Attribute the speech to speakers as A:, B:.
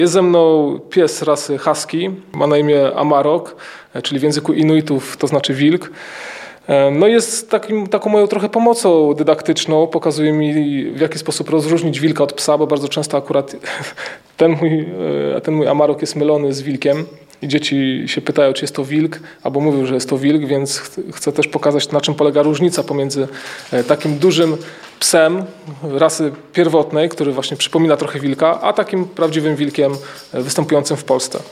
A: Jest ze mną pies rasy husky, ma na imię Amarok, czyli w języku Inuitów to znaczy wilk. No jest taką moją trochę pomocą dydaktyczną, pokazuje mi, w jaki sposób rozróżnić wilka od psa, bo bardzo często akurat ten mój Amarok jest mylony z wilkiem i dzieci się pytają, czy jest to wilk, albo mówią, że jest to wilk, więc chcę też pokazać, na czym polega różnica pomiędzy takim dużym psem rasy pierwotnej, który właśnie przypomina trochę wilka, a takim prawdziwym wilkiem występującym w Polsce.